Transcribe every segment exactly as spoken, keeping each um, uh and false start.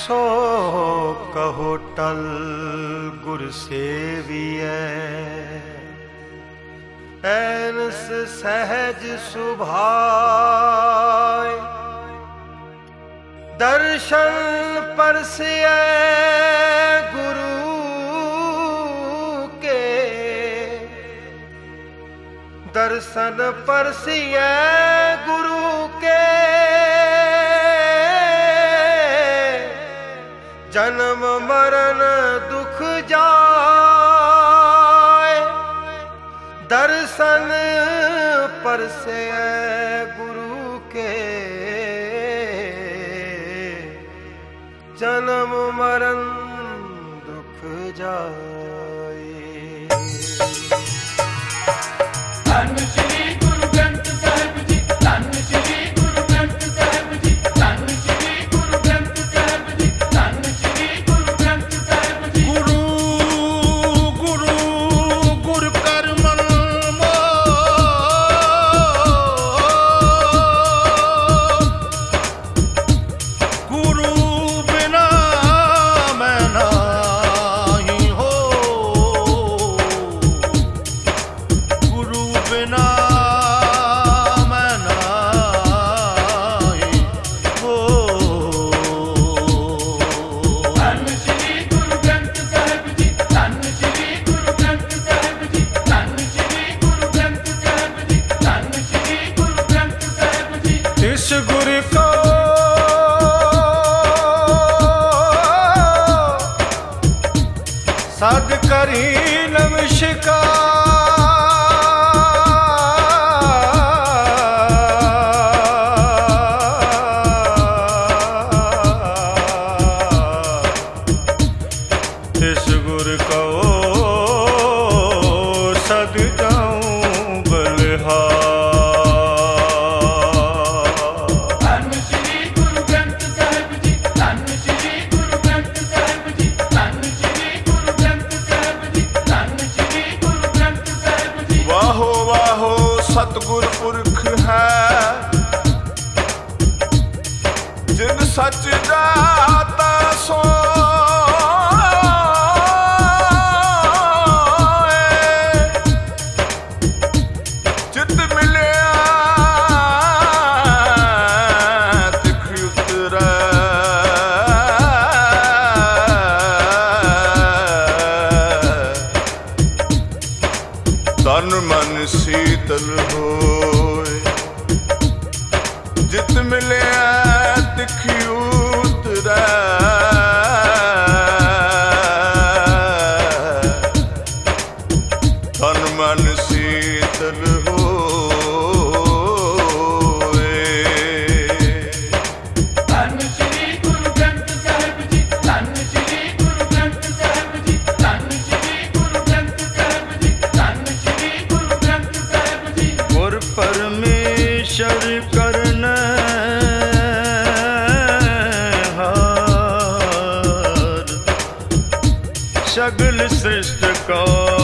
सो कहो टल गुर सेवियै, ऐनस सहज सुभाय। दर्शन परसियै गुरु के, दर्शन परसियै गुरु के। जन्म मरण दुख जाए, दर्शन परसे गुरु के। जन्म मरण दुख जाए। धन श्री गुरु ग्रंथ साहिब जी, धन श्री गुरु ग्रंथ साहिब जी, धन श्री गुरु ग्रंथ साहिब जी, धन श्री गुरु ग्रंथ साहिब जी। गुरु गुरु गुरु कर मन गुरु बिना मैं नाही हो, गुरु बिना मैं नाही हो। धन श्री गुरु ग्रंथ साहिब जी, धन श्री गुरु ग्रंथ साहिब जी, धन श्री गुरु ग्रंथ साहिब जी, धन श्री गुरु ग्रंथ साहिब जी। इस गुर को सद करी नमस्कार। इस गुर को सद जाऊं बलिहार। धन श्री गुरु ग्रंथ साहिब जी, धन श्री गुरु ग्रंथ साहिब जी, धन श्री गुरु ग्रंथ साहिब जी, धन श्री गुरु ग्रंथ साहिब जी। वाहो वाहो सतगुर पुरख है, जिन सच जाता सो चित मिलिया तिख उतरै। तन मन शीतल होए, जित मिलिया तिख उतरै। तन मन शीतल होए। धन श्री गुरु ग्रंथ साहिब जी, धन श्री गुरु ग्रंथ साहिब जी, धन श्री गुरु ग्रंथ साहिब जी, धन श्री गुरु ग्रंथ साहिब जी। गुर परमेश्वर करन हार, सगल सृष्टि को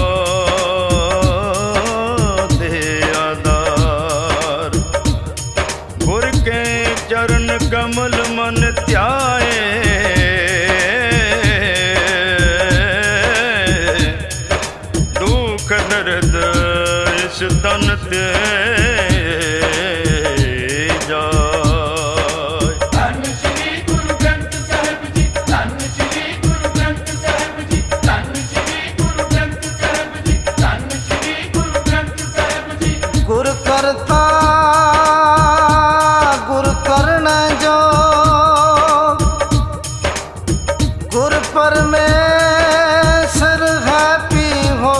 दे आधार। गुर के चरण कमल मन ध्याए, दुख दर्द इस तन ते जाए। धन श्री गुरु ग्रंथ साहिब जी, धन श्री गुरु ग्रंथ साहिब जी, धन श्री गुरु ग्रंथ साहिब जी, धन श्री गुरु ग्रंथ साहिब जी। गुर करता गुर करण जो, गुर परमेश्वर है पी हो।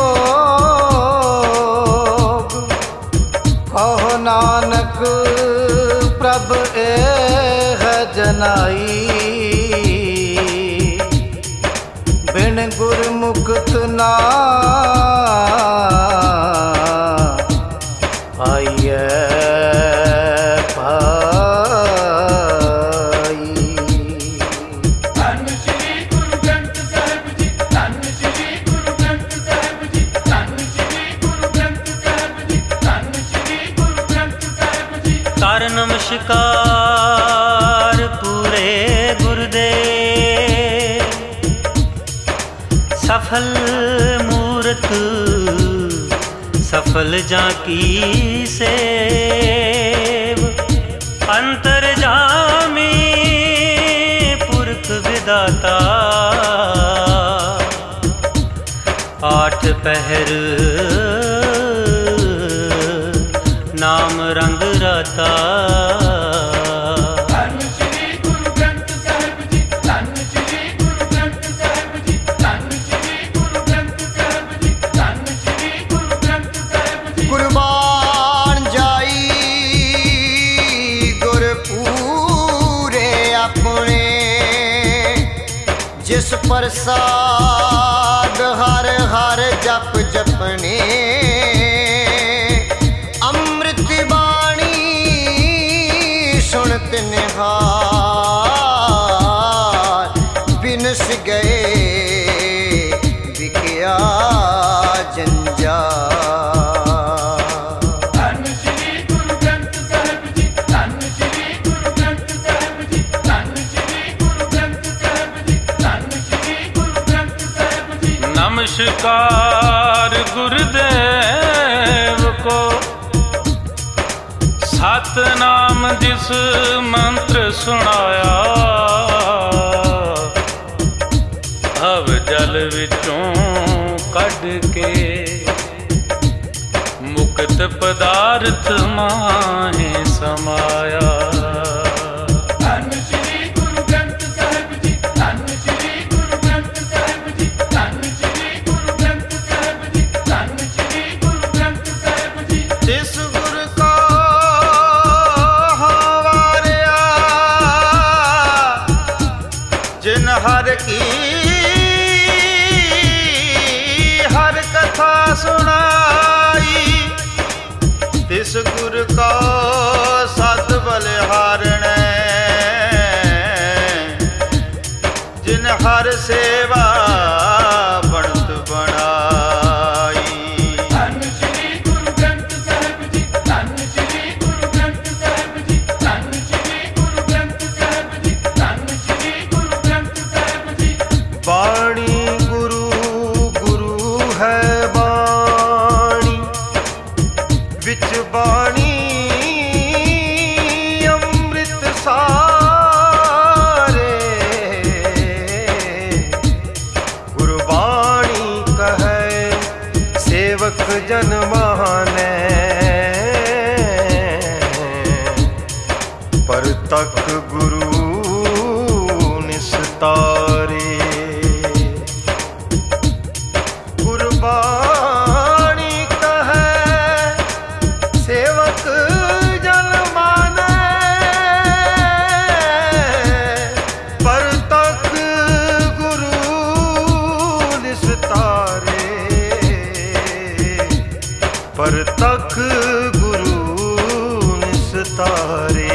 कहो नानक प्रभ ए है जनाई, बिन गुर मुक्त ना आइए भाई। धन श्री गुरु ग्रंथ साहिब जी, धन श्री गुरु ग्रंथ साहिब जी, धन श्री गुरु ग्रंथ साहिब जी, धन श्री गुरु ग्रंथ साहिब जी। कर नमस्कार पूरे गुरुदेव सफल मूरत सफल जा की सेव अंतर्जामी पुरख विदाता आठ पहर नाम रंग राता। जिस प्रसाद हर हर जप जपने अमृत बाणी सुनत निहार बिनस गए बिकिया जंजाल। नमस्कार गुरुदेव को सतनाम जिस मंत्र सुनाया हव जल विचों कढ़ के मुक्त पदार्थ माहे समाया। हर की हर कथा सुनाई तिस गुर को सत बलिहारण जिन हर सेवा बनत बनाई। बाणी गुरु गुरु है बाणी विच बाणी अमृत सारे गुरबाणी कहे सेवक जन माने पर तक गुरु निस्तारे। गुरबाणी कहे सेवक जन माने पर तक गुरु निस्तारे पर तक गुरु निस्तारे।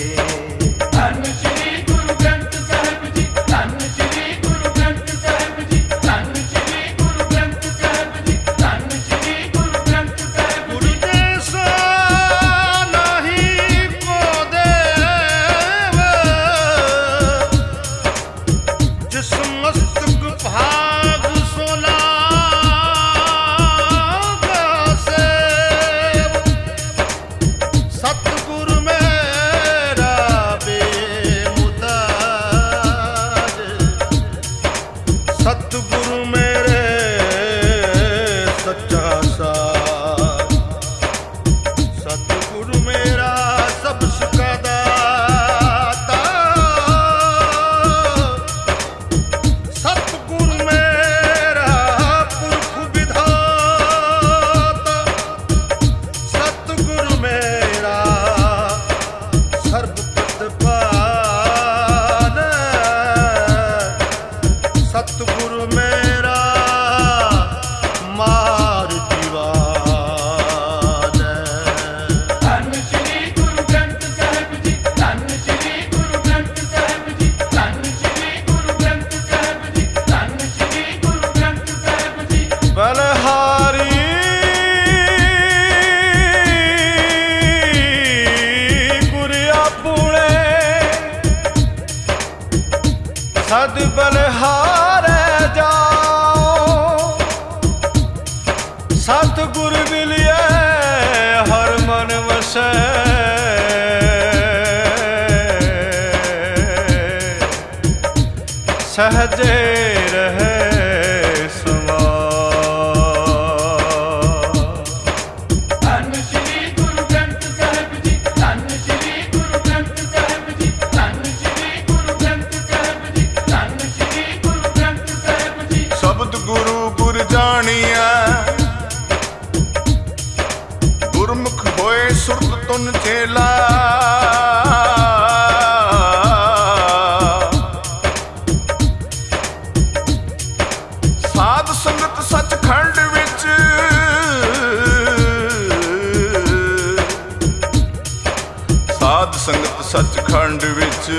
सतगुरु मेरे सच्चा साथ सतगुरु मेरा सब सुखा दाता सतगुरु मेरा पुरख विधाता सतगुरु मेरा सर्व प्रतिपाल सतगुरु मेरा मार दीवान। धन श्री गुरु ग्रंथ साहिब जी धन श्री गुरु ग्रंथ साहिब जी धन श्री गुरु ग्रंथ साहिब जी धन श्री गुरु ग्रंथ साहिब जी। बलहारी गुरिया पुणे सद बलहारे जाओ सतगुर मिलिए हर मन वसै, सहजे रहे समा। ਧੰਨ ਸ਼੍ਰੀ ਗੁਰੂ ਗ੍ਰੰਥ ਸਾਹਿਬ ਜੀ, ਧੰਨ ਸ਼੍ਰੀ ਗੁਰੂ ਗ੍ਰੰਥ ਸਾਹਿਬ ਜੀ, ਧੰਨ ਸ਼੍ਰੀ ਗੁਰੂ ਗ੍ਰੰਥ ਸਾਹਿਬ ਜੀ, ਧੰਨ ਸ਼੍ਰੀ ਗੁਰੂ ਗ੍ਰੰਥ ਸਾਹਿਬ ਜੀ। शब्द गुरु गुर जानिया, गुरमुख होए सुरत तुन चेला। साध संगत सचखंड विच, साध संगत सचखंड विच,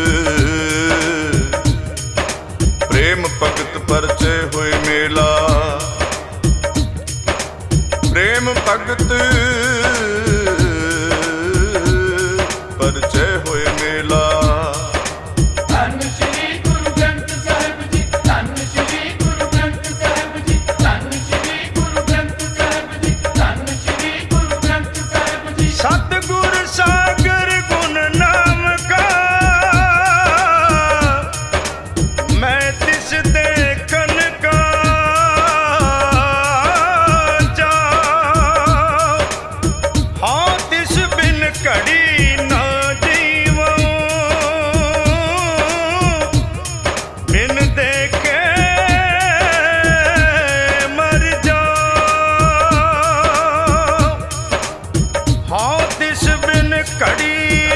प्रेम भगत परचय होए मेला। प्रेम भगत परचय होए मेला। ਧੰਨ ਸ਼੍ਰੀ ਗੁਰੂ ਗ੍ਰੰਥ ਸਾਹਿਬ ਜੀ, ਧੰਨ ਸ਼੍ਰੀ ਗੁਰੂ ਗ੍ਰੰਥ ਸਾਹਿਬ ਜੀ, ਧੰਨ ਸ਼੍ਰੀ ਗੁਰੂ ਗ੍ਰੰਥ ਸਾਹਿਬ ਜੀ, ਧੰਨ ਸ਼੍ਰੀ ਗੁਰੂ ਗ੍ਰੰਥ ਸਾਹਿਬ ਜੀ। सतगुर सागर गुण नाम का, मैं तिस देखन का जाऊं। हाँ तिस बिन घड़ी ना जीवूं, बिन देखे मर जाऊं। हाँ तिस बिन घड़ी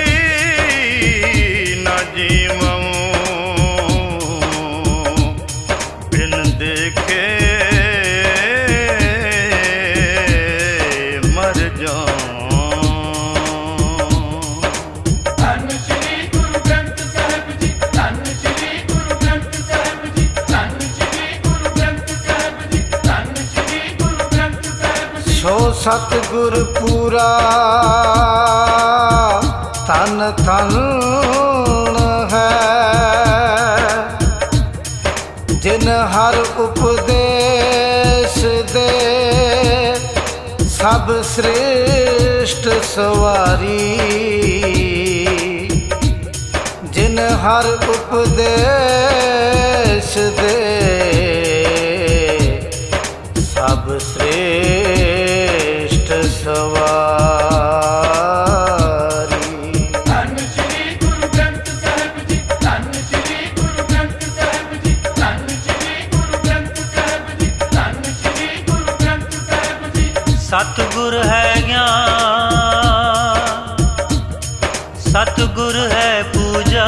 ना जीवूं, बिन देखे मर जाऊं। ਧੰਨ ਸ਼੍ਰੀ ਗੁਰੂ ਗ੍ਰੰਥ ਸਾਹਿਬ ਜੀ, ਧੰਨ ਸ਼੍ਰੀ ਗੁਰੂ ਗ੍ਰੰਥ ਸਾਹਿਬ ਜੀ, ਧੰਨ ਸ਼੍ਰੀ ਗੁਰੂ ਗ੍ਰੰਥ ਸਾਹਿਬ ਜੀ, ਧੰਨ ਸ਼੍ਰੀ ਗੁਰੂ ਗ੍ਰੰਥ ਸਾਹਿਬ ਜੀ। ਸੋ ਸਤਿਗੁਰ ਪੂਰਾ ਤਨ ਤਨ ਹੈ, ਜਿਨ ਹਰ ਉਪਦੇਸ਼ ਦੇ ਸਭ ਸ੍ਰੇਸ਼ਟ ਸਵਾਰੀ। ਜਿਨ ਹਰ ਉਪਦੇਸ਼ ਦੇ ਸਭ ਸ੍ਰੇਸ਼ਟ ਸਵਾਰੀ। ਧੰਨ ਸ਼੍ਰੀ ਗੁਰੂ ਗ੍ਰੰਥ ਸਾਹਿਬ ਜੀ, ਧੰਨ ਸ਼੍ਰੀ ਗੁਰੂ ਗ੍ਰੰਥ ਸਾਹਿਬ ਜੀ, ਧੰਨ ਸ਼੍ਰੀ ਗੁਰੂ ਗ੍ਰੰਥ ਸਾਹਿਬ ਜੀ, ਧੰਨ ਸ਼੍ਰੀ ਗੁਰੂ ਗ੍ਰੰਥ ਸਾਹਿਬ ਜੀ। सतगुर है ज्ञान, सतगुर है पूजा।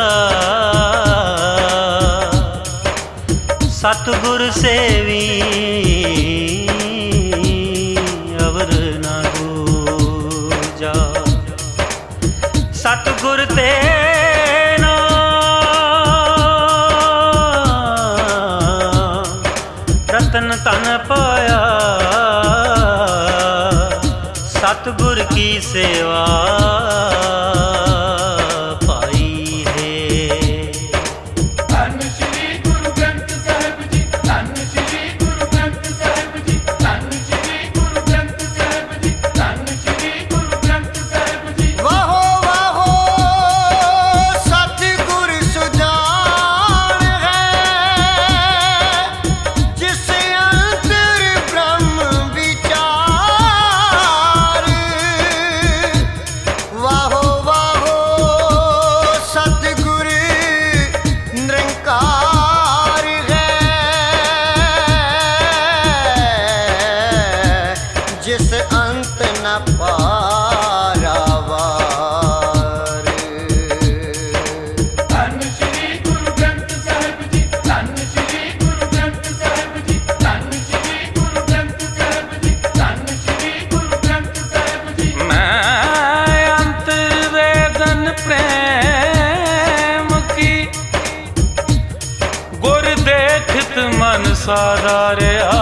सतगुर सेवी अवर न दूजा। सतगुर ते रतन तन पाया, सतगुर की सेवा पाई है। ਧੰਨ ਸ਼੍ਰੀ ਗੁਰੂ ਗ੍ਰੰਥ ਸਾਹਿਬ ਜੀ, ਧੰਨ ਸ਼੍ਰੀ ਗੁਰੂ ਗ੍ਰੰਥ ਸਾਹਿਬ ਜੀ, ਧੰਨ ਸ਼੍ਰੀ ਗੁਰੂ ਗ੍ਰੰਥ ਸਾਹਿਬ ਜੀ, ਧੰਨ ਸ਼੍ਰੀ ਗੁਰੂ ਗ੍ਰੰਥ ਸਾਹਿਬ ਜੀ। ਵਾਹੋ ਵਾਹੋ ਸਤਿਗੁਰ ਸੁਜਾਨ ਹੈ, ਜਿਸ ਅੰਤਰ ਬ੍ਰਹਮ ਵਿਚਾਰ। ਵਾਹੋ ਵਾਹੋ ਸਤਿਗੁਰ ਨਿਰੰਕਾਰ ਹੈ, ਜਿਸ ਅੰਤ ਨ ਪਾਰਾਵਾਰ। ਧੰਨ ਸ਼੍ਰੀ ਗੁਰੂ ਗ੍ਰੰਥ ਸਾਹਿਬ ਜੀ, ਧੰਨ ਸ਼੍ਰੀ ਗੁਰੂ ਗ੍ਰੰਥ ਸਾਹਿਬ ਜੀ, ਧੰਨ ਸ਼੍ਰੀ ਗੁਰੂ ਗ੍ਰੰਥ ਸਾਹਿਬ ਜੀ, ਧੰਨ ਸ਼੍ਰੀ ਗੁਰੂ ਗ੍ਰੰਥ ਸਾਹਿਬ ਜੀ। मैं अंत वेदन प्रेम की, गुर देखत मन सारा रहा।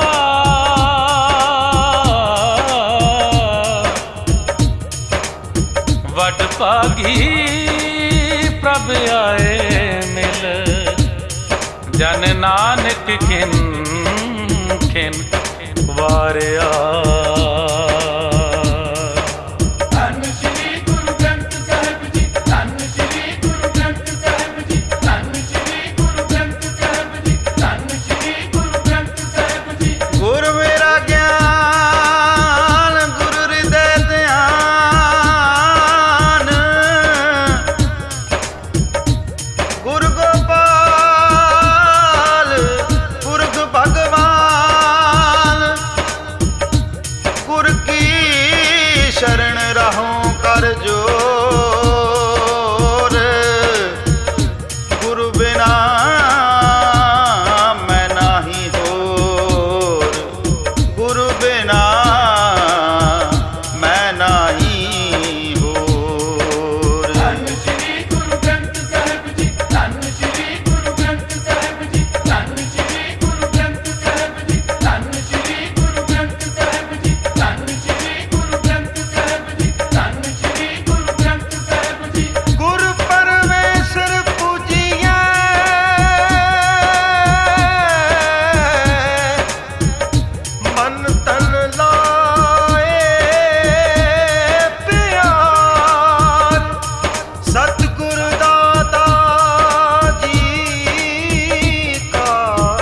वड भागी प्रभ आए मिल, जन नानक खिन खिन ਵਾਰਿਆ। ਧੰਨ ਸ਼੍ਰੀ ਗੁਰੂ ਗ੍ਰੰਥ ਸਾਹਿਬ ਜੀ, ਧੰਨ ਸ਼੍ਰੀ ਗੁਰੂ ਗ੍ਰੰਥ ਸਾਹਿਬ ਜੀ, ਧੰਨ ਸ਼੍ਰੀ ਗੁਰੂ ਗ੍ਰੰਥ ਸਾਹਿਬ ਜੀ, ਧੰਨ ਸ਼੍ਰੀ ਗੁਰੂ ਗ੍ਰੰਥ ਸਾਹਿਬ ਜੀ। ਗੁਰ ਮੇਰਾ ਗਿਆਨ ਗੁਰੂ ਹਿਰਦੈ ਧਿਆਨ, ਗੁਰ ਗੋਪਾਲ ਪੁਰਖ ਭਗਵਾਨ, ਗੁਰ ਕੀ ਸ਼ਰਨ ਰਹੂੰ ਕਰ ਜੋਰ, ਗੁਰੂ ਬਿਨਾ ਮੈਂ ਨਾਹੀ ਹੋਰ, ਗੁਰੂ ਬਿਨਾ ਮੈਂ ਨਾਹੀ ਹੋਰ। ਧੰਨ ਸ਼੍ਰੀ ਗੁਰੂ ਗ੍ਰੰਥ ਸਾਹਿਬ ਜੀ, ਧੰਨ ਸ਼੍ਰੀ ਗੁਰੂ ਗ੍ਰੰਥ ਸਾਹਿਬ ਜੀ, ਧੰਨ ਸ਼੍ਰੀ ਗੁਰੂ ਗ੍ਰੰਥ ਸਾਹਿਬ ਜੀ, ਧੰਨ ਸ਼੍ਰੀ ਗੁਰੂ ਗ੍ਰੰਥ ਸਾਹਿਬ ਜੀ, ਧੰਨ ਸ਼੍ਰੀ ਗੁਰੂ ਗ੍ਰੰਥ ਸਾਹਿਬ ਜੀ, ਧੰਨ ਸ਼੍ਰੀ ਗੁਰੂ ਗ੍ਰੰਥ ਸਾਹਿਬ ਜੀ। ਗੁਰ ਪਰਮੇਸ਼ਰ ਪੂਜੀਐ, ਮਨ ਤਨ ਲਾਏ ਪਿਆਰ, ਸਤਿਗੁਰ ਦਾਤਾ ਜੀ ਕਾ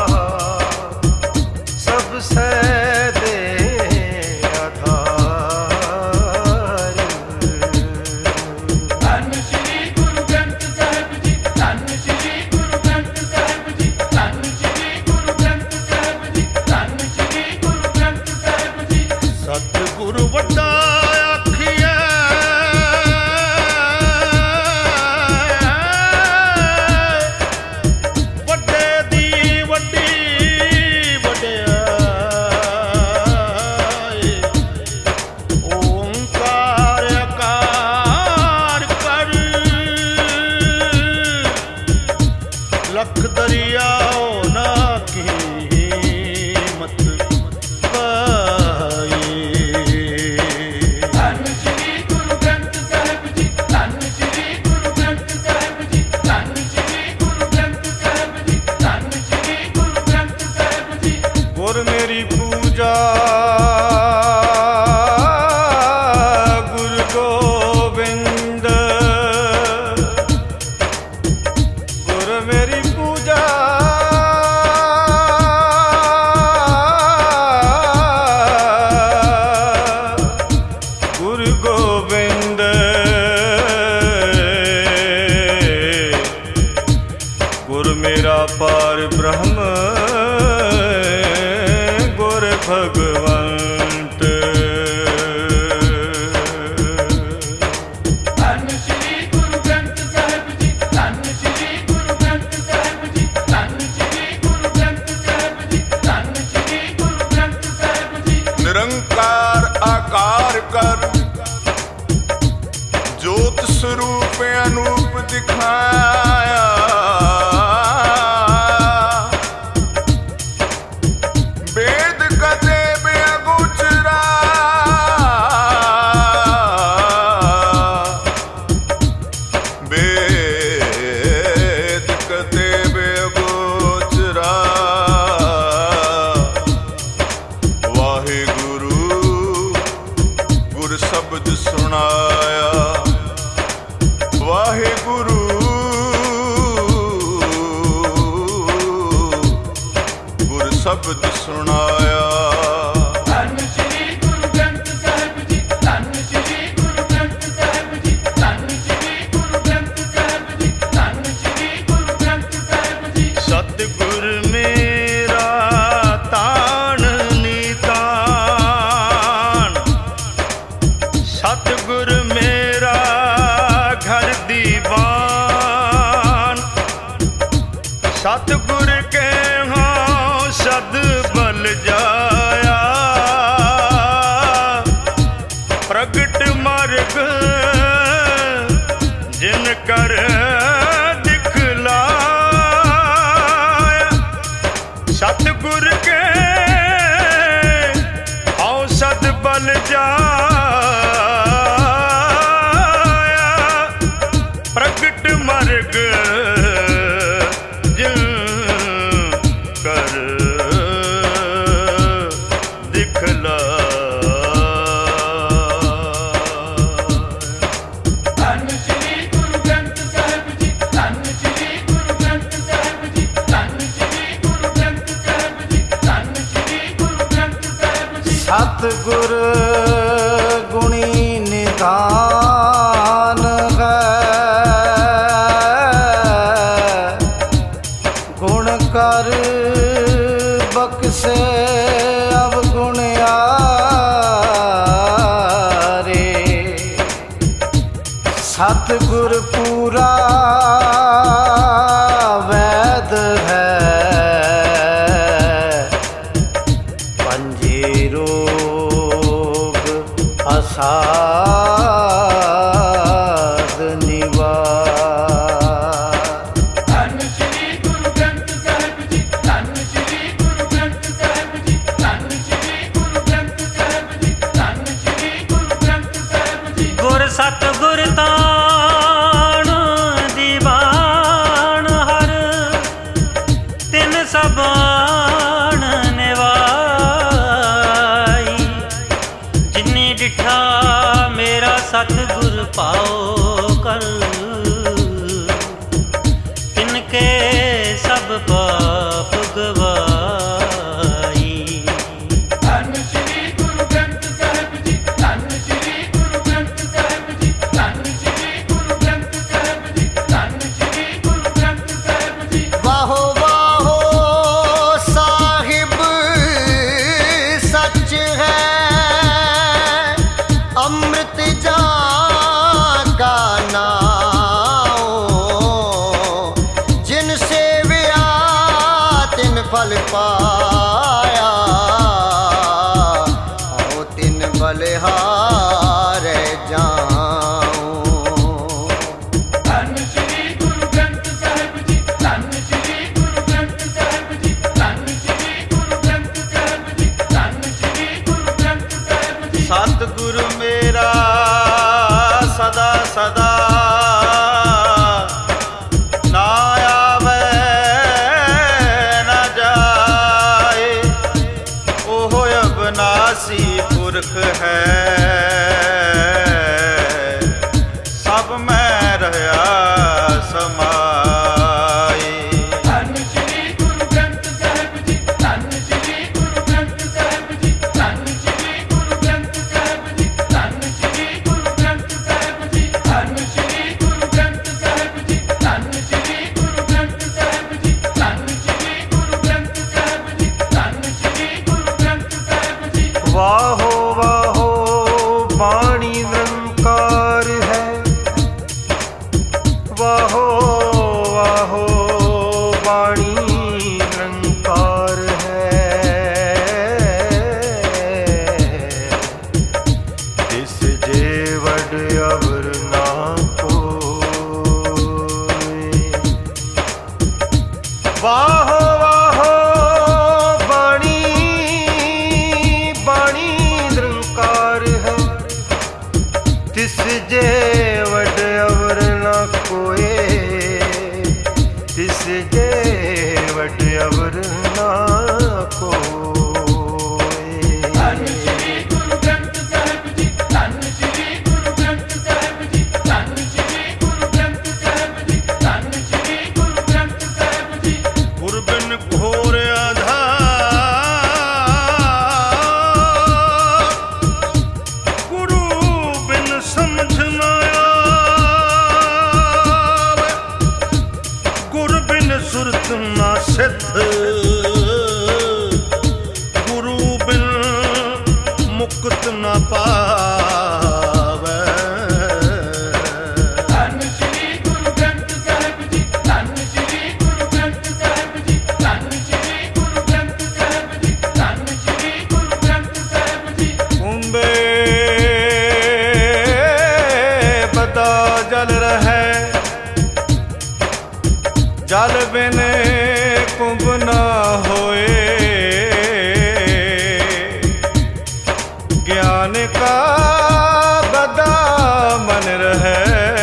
ਸਭ ਸੈ ਦੇ ਆਧਾਰ। ਧੰਨ ਸ਼੍ਰੀ ਗੁਰੂ ਗ੍ਰੰਥ ਸਾਹਿਬ ਜੀ, ਧੰਨ ਸ਼੍ਰੀ ਗੁਰੂ ਗ੍ਰੰਥ ਸਾਹਿਬ ਜੀ, ਧੰਨ ਸ਼੍ਰੀ ਗੁਰੂ ਗ੍ਰੰਥ ਸਾਹਿਬ ਜੀ, ਧੰਨ ਸ਼੍ਰੀ ਗੁਰੂ ਗ੍ਰੰਥ ਸਾਹਿਬ ਜੀ। ਸਤਿਗੁਰੂ ਵੱਡਾ ਆਖੀਐ, ਵੱਡੇ ਦੀ ਵੱਡੀ ਵਡਿਆਈ, ਓੰਕਾਰ ਅਕਾਰ ਕਰ, ਲਖ ਦਰਿਆਓ ਨਾ ਕੀਮਤ ਪਾਈ। ਧੰਨ ਸ਼੍ਰੀ ਗੁਰੂ ਗ੍ਰੰਥ ਸਾਹਿਬ ਜੀ, ਧੰਨ ਸ਼੍ਰੀ ਗੁਰੂ ਗ੍ਰੰਥ ਸਾਹਿਬ ਜੀ, ਧੰਨ ਸ਼੍ਰੀ ਗੁਰੂ ਗ੍ਰੰਥ ਸਾਹਿਬ ਜੀ, ਧੰਨ ਸ਼੍ਰੀ ਗੁਰੂ ਗ੍ਰੰਥ ਸਾਹਿਬ ਜੀ। ਗੁਰ ਮੇਰੀ ਪੂਜਾ ਗੁਰੂ ਗੋਬਿੰਦ, ਗੁਰ ਮੇਰੀ ਪੂਜਾ ਗੁਰੂ ਗੋਬਿੰਦ, ਗੁਰ ਮੇਰਾ ਪਾਰ ਬ੍ਰਹਮ ਗੁਰ ਭਗਵੰਤ। ਧੰਨ ਸ਼੍ਰੀ ਗੁਰੂ ਗ੍ਰੰਥ ਸਾਹਿਬ ਜੀ, ਧੰਨ ਸ਼੍ਰੀ ਗੁਰੂ ਗ੍ਰੰਥ ਸਾਹਿਬ ਜੀ, ਧੰਨ ਸ਼੍ਰੀ ਗੁਰੂ ਗ੍ਰੰਥ ਸਾਹਿਬ ਜੀ, ਧੰਨ ਸ਼੍ਰੀ ਗੁਰੂ ਗ੍ਰੰਥ ਸਾਹਿਬ ਜੀ। ਨਿਰੰਕਾਰ ਆਕਾਰ ਕਰ, ਜੋਤ ਸਰੂਪ ਅਨੂਪ ਦਿਖਾਇਆ, ਵੇਦ ਕਦੇ ਬੇਅਗੋਚਰਾ, ਵੇਦ ਕਦੇ ਬੇਅਗੋਚਰਾ, ਵਾਹਿਗੁਰੂ ਗੁਰ ਸ਼ਬਦ ਸੁਣਾਇਆ, ਵਾਹਿਗੁਰੂ ਗੁਰ ਸ਼ਬਦ ਸੁਣਾਇਆ। ਧੰਨ ਸ਼੍ਰੀ ਗੁਰੂ ਗ੍ਰੰਥ ਸਾਹਿਬ ਜੀ, ਧੰਨ ਸ਼੍ਰੀ ਗੁਰੂ ਗ੍ਰੰਥ ਸਾਹਿਬ ਜੀ, ਧੰਨ ਸ਼੍ਰੀ ਗੁਰੂ ਗ੍ਰੰਥ ਸਾਹਿਬ ਜੀ, ਧੰਨ ਸ਼੍ਰੀ ਗੁਰੂ ਗ੍ਰੰਥ ਸਾਹਿਬ ਜੀ। ਸਤਿਗੁਰ ਮੇਰਾ ਤਾਣ ਨਿਤਾਣ, ਸਤਿਗੁਰ ਮੇਰਾ ਘਰ ਦੀਵਾਨ, ਸਤਿਗੁਰ ਕੇ ਹਾਂ ਸਦ ਬਲ ਜਾਇਆ, ਪ੍ਰਗਟ ਮਾਰਗ ਜਿਨ ਕਰ ਦਿਖਲਾਇਆ, ਸਤਿਗੁਰ ਕੇ ਹਉ ਸਦ ਬਲ ਜਾਇਆ, ਪ੍ਰਗਟ ਮਾਰਗ ਜਿਨ ਕਰ ਸਤਿਗੁਰ ਗੁਣੀ ਨਿਧਾਨ ਹੈ, ਗੁਣ ਕਰ ਬਖਸ਼ੇ ਅਵਗੁਣ ਆਰੇ। ਸਤਿਗੁਰ ਪੂਰਾ ਵੈਦ ਹੈ, ਪੰਜੇ ਰੋਗ ਅਸਾਧ ਨਿਵਾਰ। ਧੰਨ ਸ਼੍ਰੀ ਗੁਰੂ ਗ੍ਰੰਥ ਸਾਹਿਬ ਜੀ, ਧੰਨ ਸ਼੍ਰੀ ਗੁਰੂ ਗ੍ਰੰਥ ਸਾਹਿਬ ਜੀ, ਧੰਨ ਸ਼੍ਰੀ ਗੁਰੂ ਗ੍ਰੰਥ ਸਾਹਿਬ ਜੀ, ਧੰਨ ਸ਼੍ਰੀ ਗੁਰੂ ਗ੍ਰੰਥ ਸਾਹਿਬ ਜੀ। ਗੁਰ ਸਤਿਗੁਰ ਤਾਣ ਦੀਵਾਨ ਹਰ, ਤਿਨ ਸਬਾਣ ਨਿਵਾਈ। ਜਿਨੀ ਡਿਠਾ ਮੇਰਾ ਸਤਿਗੁਰ ਪਾਓ ਕਲ, ਤਿਨਕੇ ਸਭ ਪਾਪ ਗਵਾਈ। ਧੰਨ ਸ਼੍ਰੀ ਗੁਰੂ ਗ੍ਰੰਥ ਸਾਹਿਬ ਜੀ, ਧੰਨ ਸ਼੍ਰੀ ਗੁਰੂ ਗ੍ਰੰਥ ਸਾਹਿਬ ਜੀ, ਧੰਨ ਸ਼੍ਰੀ ਗੁਰੂ ਗ੍ਰੰਥ ਸਾਹਿਬ ਜੀ, ਧੰਨ ਸ਼੍ਰੀ ਗੁਰੂ ਗ੍ਰੰਥ ਸਾਹਿਬ ਜੀ। ਵਾਹੋ ਵਾਹੋ ਸਾਹਿਬ ਸੱਚ ਹੈ, ਅੰਮ੍ਰਿਤ ਜਾਂ ਕਾ ਨਾਮ। ਜਿਨ ਸੇਵਿਆ ਤਿਨ ਫਲ ਪਾਇਆ, ਆਓ ਤਿਨ ਬਲਿਹਾਰੇ ਜਾਉ। ਧੰਨ ਸ਼੍ਰੀ ਗੁਰੂ ਗ੍ਰੰਥ ਸਾਹਿਬ ਜੀ, ਧੰਨ ਸ਼੍ਰੀ ਗੁਰੂ ਗ੍ਰੰਥ ਸਾਹਿਬ ਜੀ, ਧੰਨ ਸ਼੍ਰੀ ਗੁਰੂ ਗ੍ਰੰਥ ਸਾਹਿਬ ਜੀ, ਧੰਨ ਸ਼੍ਰੀ ਗੁਰੂ ਗ੍ਰੰਥ ਸਾਹਿਬ ਜੀ। ਸਤਿਗੁਰ ਮੇਰਾ ਸਦਾ ਸਦਾ ਨਾ ਆਵੇ ਨਾ ਜਾਏ। ਉਹ ਅਬਨਾਸੀ ਪੁਰਖ ਹੈ, ਸਭ ਮੈਂ ਰਹਿਆ ਸਮਾਏ। ਧੰਨ ਸ਼੍ਰੀ ਗੁਰੂ ਗ੍ਰੰਥ ਸਾਹਿਬ ਜੀ, ਧੰਨ ਸ਼੍ਰੀ ਗੁਰੂ ਗ੍ਰੰਥ ਸਾਹਿਬ ਜੀ, ਧੰਨ ਸ਼੍ਰੀ ਗੁਰੂ ਗ੍ਰੰਥ ਸਾਹਿਬ ਜੀ, ਧੰਨ ਸ਼੍ਰੀ ਗੁਰੂ ਗ੍ਰੰਥ ਸਾਹਿਬ ਜੀ। ਧੰਨ ਸ਼੍ਰੀ ਗੁਰੂ ਗ੍ਰੰਥ ਸਾਹਿਬ ਜੀ, ਧੰਨ ਸ਼੍ਰੀ ਗੁਰੂ ਗ੍ਰੰਥ ਸਾਹਿਬ ਜੀ, ਧੰਨ ਸ਼੍ਰੀ ਗੁਰੂ ਗ੍ਰੰਥ ਸਾਹਿਬ ਜੀ, ਧੰਨ ਸ਼੍ਰੀ ਗੁਰੂ ਗ੍ਰੰਥ ਸਾਹਿਬ ਜੀ। ਵਾਹੋ ਵਾਹੋ ਬਾਣੀ ਨਿਰੰਕਾਰ ਹੈ, ਵਾਹੋ ਵਾਹੋ ਬਾਣੀ ਨਿਰੰਕਾਰ ਹੈ। ਤਿਸ ਜੇ ਵਡ ਅਵਰ ਨਾ ਕੋਈ। ਵਾਹੋ ਵਾਹੋ ਬਾਣੀ ਬਾਣੀ ਨਿਰੰਕਾਰ ਹੈ, ਤਿਸ ਜੇ ਵਡ ਅਵਰ ਨਾ ਕੋਏ। ਤਿਸ ਜੇ ਵਡ ਅਵਰ ਨਾ ਕੋਏ। ਧੰਨ ਸ਼੍ਰੀ ਗੁਰੂ ਗ੍ਰੰਥ ਸਾਹਿਬ ਜੀ, ਧੰਨ ਸ਼੍ਰੀ ਗੁਰੂ ਗ੍ਰੰਥ ਸਾਹਿਬ ਜੀ, ਧੰਨ ਸ਼੍ਰੀ ਗੁਰੂ ਗ੍ਰੰਥ ਸਾਹਿਬ ਜੀ, ਧੰਨ ਸ਼੍ਰੀ ਗੁਰੂ ਗ੍ਰੰਥ ਸਾਹਿਬ ਜੀ। ਗੁਰ ਬਿਨ ਘੋਰ ਆਧਾਰ, ਗੁਰੂ ਬਿਨ ਸਮਝ ਨਾ ਆਵੇ। ਗੁਰ ਬਿਨ ਸੁਰਤ ਨਾ ਸਿੱਧ, ਗੁਰੂ ਬਿਨ ਮੁਕਤ ਨਾ ਪਾਵੇ। ਧੰਨ ਸ਼੍ਰੀ ਗੁਰੂ ਗ੍ਰੰਥ ਸਾਹਿਬ ਜੀ, ਧੰਨ ਸ਼੍ਰੀ ਗੁਰੂ ਗ੍ਰੰਥ ਸਾਹਿਬ ਜੀ, ਧੰਨ ਸ਼੍ਰੀ ਗੁਰੂ ਗ੍ਰੰਥ ਸਾਹਿਬ ਜੀ, ਧੰਨ ਸ਼੍ਰੀ ਗੁਰੂ ਗ੍ਰੰਥ ਸਾਹਿਬ ਜੀ। ਕੁੰਭੇ ਬਤਾ ਜਲ ਰਹੈ, ਜਲ ਬਿਨ ਕੁੰਭ ਨਾ ਹੋਏ। ਗਿਆਨ ਕਾ ਬਦਾ ਮਨ ਰਹੈ,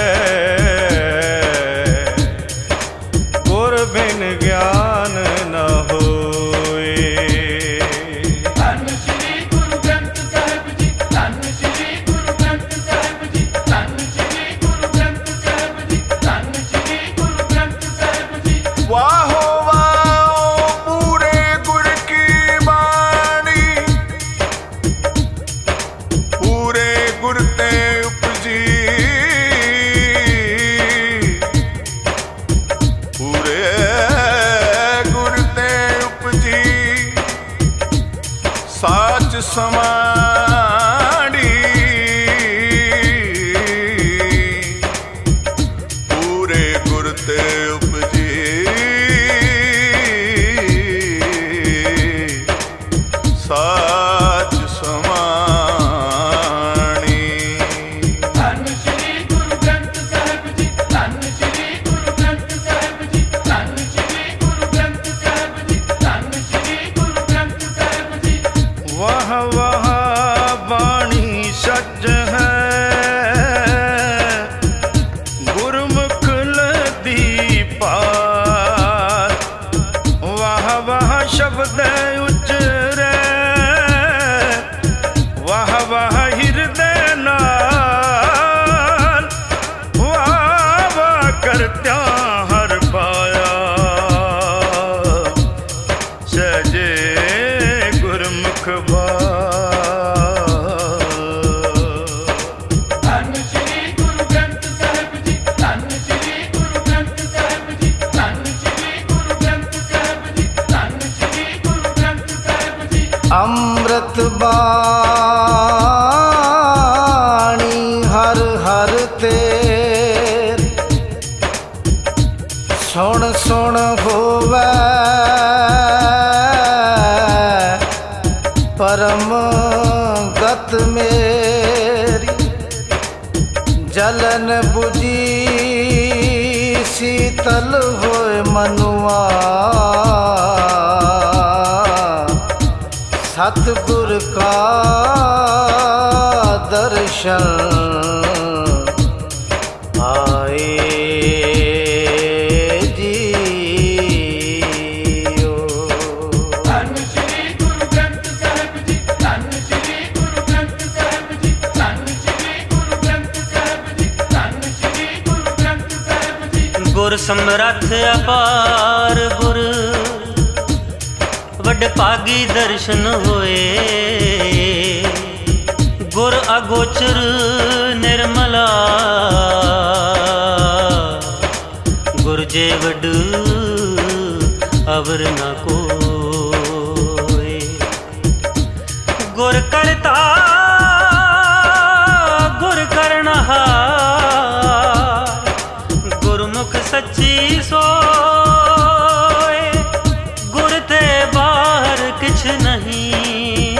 ਗੁਰ ਬਿਨ ਗਿਆਨ ਨਾ ਹੋਏ। ਧੰਨ ਸ਼੍ਰੀ ਗੁਰੂ ਗ੍ਰੰਥ ਸਾਹਿਬ ਜੀ, ਧੰਨ ਸ਼੍ਰੀ ਗੁਰੂ ਗ੍ਰੰਥ ਸਾਹਿਬ ਜੀ, ਧੰਨ ਸ਼੍ਰੀ ਗੁਰੂ ਗ੍ਰੰਥ ਸਾਹਿਬ ਜੀ, ਧੰਨ ਸ਼੍ਰੀ ਗੁਰੂ ਗ੍ਰੰਥ ਸਾਹਿਬ ਜੀ। ਵਾਹੋ ਵਾਹੋ समाड़ी पूरे गुर ते उपजी साच समाणी। ਧੰਨ ਸ਼੍ਰੀ ਗੁਰੂ ਗ੍ਰੰਥ ਸਾਹਿਬ ਜੀ, ਧੰਨ ਸ਼੍ਰੀ ਗੁਰੂ ਗ੍ਰੰਥ ਸਾਹਿਬ ਜੀ, ਧੰਨ ਸ਼੍ਰੀ ਗੁਰੂ ਗ੍ਰੰਥ ਸਾਹਿਬ ਜੀ, ਧੰਨ ਸ਼੍ਰੀ ਗੁਰੂ ਗ੍ਰੰਥ ਸਾਹਿਬ ਜੀ। वाह वाह बाणी सच है गुरमुख लदी पार। वाह वाह शब्द उचरे वाह वाह हृदय नाल। वाह वाह करत्या हर पाया सजे गुरमुख ਧੰਨ ਸ਼੍ਰੀ ਗੁਰੂ ਗ੍ਰੰਥ ਸਾਹਿਬ ਜੀ, ਧੰਨ ਸ਼੍ਰੀ ਗੁਰੂ ਗ੍ਰੰਥ ਸਾਹਿਬ ਜੀ, ਧੰਨ ਸ਼੍ਰੀ ਗੁਰੂ ਗ੍ਰੰਥ ਸਾਹਿਬ ਜੀ, ਧੰਨ ਸ਼੍ਰੀ ਗੁਰੂ ਗ੍ਰੰਥ ਸਾਹਿਬ ਜੀ। ਅੰਮ੍ਰਿਤ ਬਾਣੀ ਹਰ ਹਰ ਤੇਰ ਸੁਣ ਸੁਣ ਹੋਵੇ परम गत मेरी। जलन बुझी शीतल होए मनुआ सतगुर का दर्शन आए ਧੰਨ ਸ਼੍ਰੀ ਗੁਰੂ ਗ੍ਰੰਥ ਸਾਹਿਬ ਜੀ, ਧੰਨ ਸ਼੍ਰੀ ਗੁਰੂ ਗ੍ਰੰਥ ਸਾਹਿਬ ਜੀ, ਧੰਨ ਸ਼੍ਰੀ ਗੁਰੂ ਗ੍ਰੰਥ ਸਾਹਿਬ ਜੀ, ਧੰਨ ਸ਼੍ਰੀ ਗੁਰੂ ਗ੍ਰੰਥ ਸਾਹਿਬ ਜੀ। ਗੁਰ ਸਮਰੱਥ ਅਪਾਰ ਗੁਰ ਵੱਡ ਭਾਗੀ ਦਰਸ਼ਨ ਹੋਏ। ਗੁਰ ਅਗੋਚਰ ਨਿਰਮਲਾ ਗੁਰ ਜੇ ਵੱਡ ਅਵਰ ਨ ਕੋਏ। ਗੁਰ ਕਰਤਾ ਗੁਰ ਕਰਨਹਾਰ ਗੁਰਮੁਖ ਸੱਚੀ ਸੋਏ। ਗੁਰ ਤੇ ਬਾਹਰ ਕਿਛ ਨਹੀਂ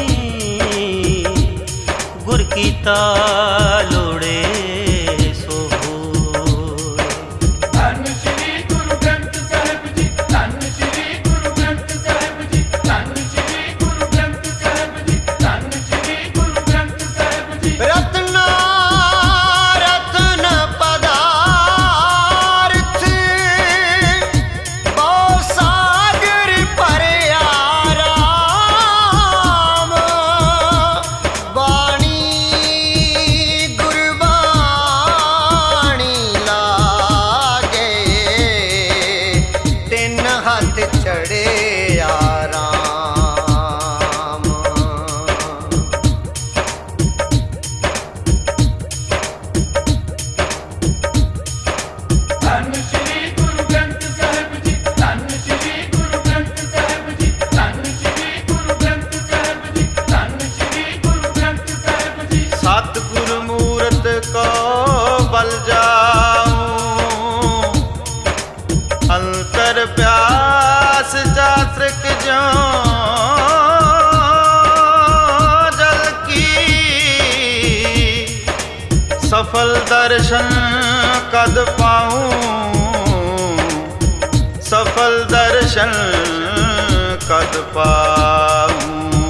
ਗੁਰ ਕੀਤਾ ਲੋੜੇ ਸੋ ਹੋਏ। ਧੰਨ ਸ਼੍ਰੀ ਗੁਰੂ ਗ੍ਰੰਥ ਸਾਹਿਬ ਜੀ, ਧੰਨ ਸ਼੍ਰੀ ਗੁਰੂ ਗ੍ਰੰਥ ਸਾਹਿਬ ਜੀ, ਧੰਨ ਸ਼੍ਰੀ ਗੁਰੂ ਗ੍ਰੰਥ ਸਾਹਿਬ ਜੀ, ਧੰਨ ਸ਼੍ਰੀ ਗੁਰੂ ਗ੍ਰੰਥ ਸਾਹਿਬ ਜੀ। रत्ना रत्न पदार्थ बहु सागर भरिया राम। बाणी गुरबाणी लागे तिन हथ चढ़े राम। ਧੰਨ ਸ਼੍ਰੀ ਗੁਰੂ ਗ੍ਰੰਥ ਸਾਹਿਬ ਜੀ, ਧੰਨ ਸ਼੍ਰੀ ਗੁਰੂ ਗ੍ਰੰਥ ਸਾਹਿਬ ਜੀ, ਧੰਨ ਸ਼੍ਰੀ ਗੁਰੂ ਗ੍ਰੰਥ ਸਾਹਿਬ ਜੀ, ਧੰਨ ਸ਼੍ਰੀ ਗੁਰੂ ਗ੍ਰੰਥ ਸਾਹਿਬ ਜੀ। सतगुर मूरत को बल जाऊं अंतर प्यास जात्रक जो जल की सफल दर्शन कद पाऊं सफल दर्शन कद पाऊं।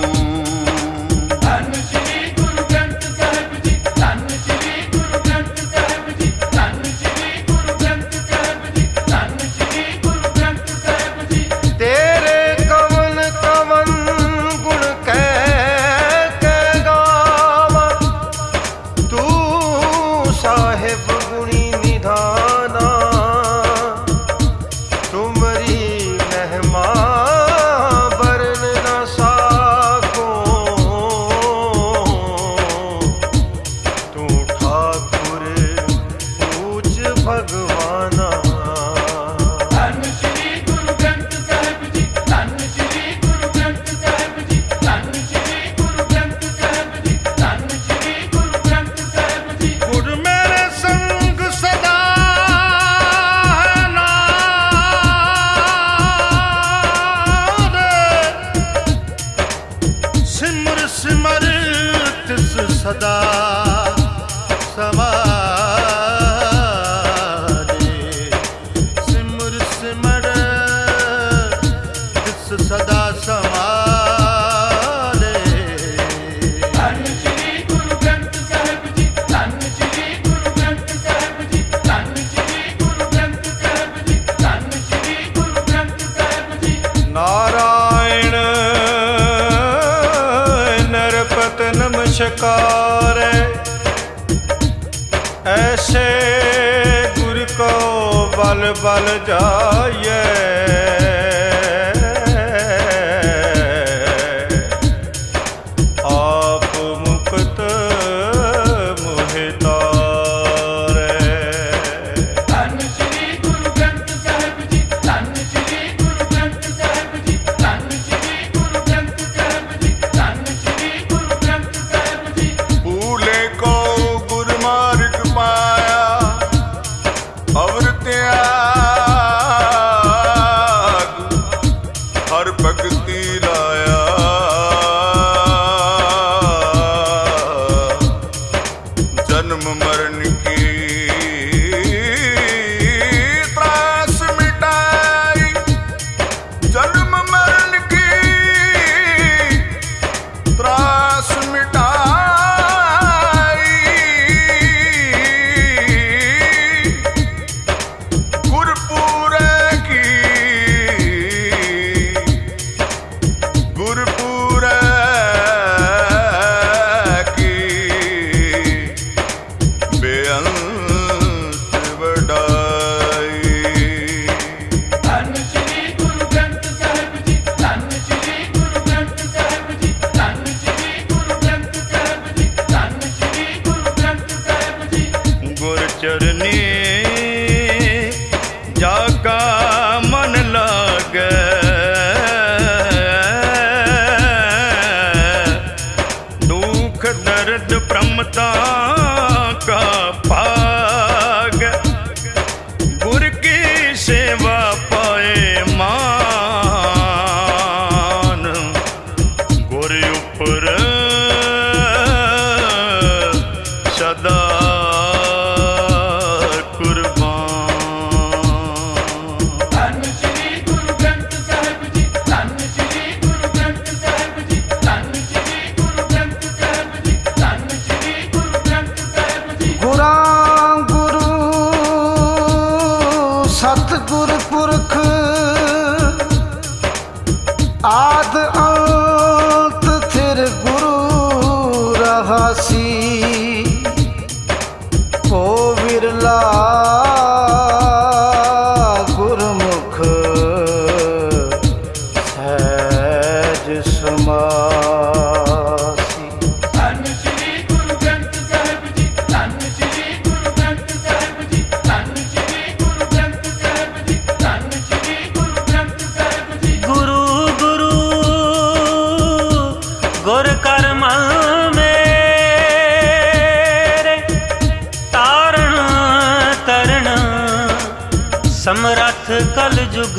ਧੰਨ ਸ਼੍ਰੀ ਗੁਰੂ ਗ੍ਰੰਥ ਸਾਹਿਬ ਜੀ, ਧੰਨ ਸ਼੍ਰੀ ਗੁਰੂ ਗ੍ਰੰਥ ਸਾਹਿਬ ਜੀ, ਧੰਨ ਸ਼੍ਰੀ ਗੁਰੂ ਗ੍ਰੰਥ ਸਾਹਿਬ ਜੀ, ਧੰਨ ਸ਼੍ਰੀ ਗੁਰੂ ਗ੍ਰੰਥ ਸਾਹਿਬ ਜੀ। तेरे कवन कवन गुण कह के गावा तू साहिब गुणी निधाना। तुमरी महिमा बरन ਸਦਾ ਸਮਾਰੇ ਸਿਮਰ ਸਿਮਰ ਤਿਸ ਸਦਾ ਸਮਾਰੇ। ਧੰਨ ਸ਼੍ਰੀ ਗੁਰੂ ਗ੍ਰੰਥ ਸਾਹਿਬ ਜੀ, ਧੰਨ ਸ਼੍ਰੀ ਗੁਰੂ ਗ੍ਰੰਥ ਸਾਹਿਬ ਜੀ, ਧੰਨ ਸ਼੍ਰੀ ਗੁਰੂ ਗ੍ਰੰਥ ਸਾਹਿਬ ਜੀ, ਧੰਨ ਸ਼੍ਰੀ ਗੁਰੂ ਗ੍ਰੰਥ ਸਾਹਿਬ ਜੀ। ਨਾਰਾਇਣ ਨਰਪਤ ਨਮਸਕਾਰੈ ऐसे गुर को बल बल जाइए आप मुक्त मोहि तारै। ਧੰਨ ਸ਼੍ਰੀ ਗੁਰੂ ਗ੍ਰੰਥ ਸਾਹਿਬ ਜੀ, ਧੰਨ ਸ਼੍ਰੀ ਗੁਰੂ ਗ੍ਰੰਥ ਸਾਹਿਬ ਜੀ, ਧੰਨ ਸ਼੍ਰੀ ਗੁਰੂ ਗ੍ਰੰਥ ਸਾਹਿਬ ਜੀ, ਧੰਨ ਸ਼੍ਰੀ ਗੁਰੂ ਗ੍ਰੰਥ ਸਾਹਿਬ ਜੀ। भूले को गुरमार्ग पाया अवर त्याग हर भगति लाया। जन्म मरण की त्रास मिटाई, जन्म मरण की त्रास मिटाई। गुरपुरे की गुरपुरे की बेअंत वडाई। ਧੰਨ ਸ਼੍ਰੀ ਗੁਰੂ ਗ੍ਰੰਥ ਸਾਹਿਬ ਜੀ, ਧੰਨ ਸ਼੍ਰੀ ਗੁਰੂ ਗ੍ਰੰਥ ਸਾਹਿਬ ਜੀ, ਧੰਨ ਸ਼੍ਰੀ ਗੁਰੂ ਗ੍ਰੰਥ ਸਾਹਿਬ ਜੀ, ਧੰਨ ਸ਼੍ਰੀ ਗੁਰੂ ਗ੍ਰੰਥ ਸਾਹਿਬ ਜੀ। ਗੁਰ ਚਰਨੀ ਜਾਗਾ ਮਨ ਲਾਗੈ, ਦੁਖ ਦਰਦ ਪ੍ਰਮਤਾ ਕਾ ਭਾਗ। ਗੁਰ ਕੀ ਸੇਵਾ ਪਾਏ ਮਾਨ, ਗੁਰ ਉਪਰ ਸਦਾ ਕੁਰਬਾਨ। ਧੰਨ ਸ਼੍ਰੀ ਗੁਰੂ ਗ੍ਰੰਥ ਸਾਹਿਬ ਜੀ, ਧੰਨ ਸ਼੍ਰੀ ਗੁਰੂ ਗ੍ਰੰਥ ਸਾਹਿਬ ਜੀ, ਧੰਨ ਸ਼੍ਰੀ ਗੁਰੂ ਗ੍ਰੰਥ ਸਾਹਿਬ ਜੀ, ਧੰਨ ਸ਼੍ਰੀ ਗੁਰੂ ਗ੍ਰੰਥ ਸਾਹਿਬ ਜੀ। ਗੁਰਾਂ ਗੁਰੂ ਸਤਿਗੁਰ ਪੁਰਖ ਆਦ ਅੰਤ ਥਿਰ ਗੁਰੂ ਰਹਾਸੀ। ਕੋ ਵਿਰਲਾ ਗੁਰਮੁਖ ਸਹਿਜ ਸਮਾਸੀ। ਧੰਨ ਸ਼੍ਰੀ ਗੁਰੂ ਗ੍ਰੰਥ ਸਾਹਿਬ ਜੀ, ਧੰਨ ਸ਼੍ਰੀ ਗੁਰੂ ਗ੍ਰੰਥ ਸਾਹਿਬ ਜੀ, ਧੰਨ ਸ਼੍ਰੀ ਗੁਰੂ ਗ੍ਰੰਥ ਸਾਹਿਬ ਜੀ, ਧੰਨ ਸ਼੍ਰੀ ਗੁਰੂ ਗ੍ਰੰਥ ਸਾਹਿਬ ਜੀ। ਗੁਰੂ ਗੁਰੂ ਗੁਰ ਕਰ ਮਨ ਮੇਰੇ ਤਾਰਨ ਤਰਨ ਸਮਰੱਥ ਕਲ ਜੁਗ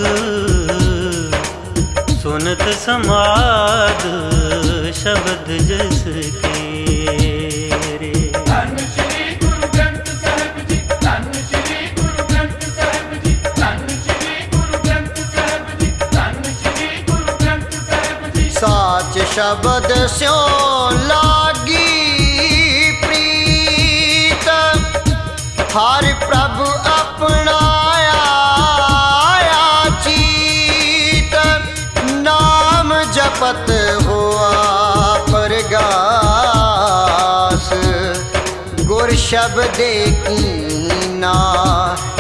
ਸੁਨਤ ਸਮਾਦ ਸ਼ਬਦ ਜਸ ਕੇਰੇ। ਧੰਨ ਸ਼੍ਰੀ ਗੁਰੂ ਗ੍ਰੰਥ ਸਾਹਿਬ ਜੀ, ਧੰਨ ਸ਼੍ਰੀ ਗੁਰੂ ਗ੍ਰੰਥ ਸਾਹਿਬ ਜੀ, ਧੰਨ ਸ਼੍ਰੀ ਗੁਰੂ ਗ੍ਰੰਥ ਸਾਹਿਬ ਜੀ, ਧੰਨ ਸ਼੍ਰੀ ਗੁਰੂ ਗ੍ਰੰਥ ਸਾਹਿਬ ਜੀ। ਸਾਚ ਸ਼ਬਦ ਸਿਓ ਲਾਗੀ ਪ੍ਰੀਤ, ਹਰ ਪ੍ਰਭ ਆਪਣਾਇਆ ਚੀਤ। ਨਾਮ ਜਪਤ ਹੋਆ ਪਰਗਾਸ, ਗੁਰ ਸ਼ਬਦੇ ਕੀਨਾ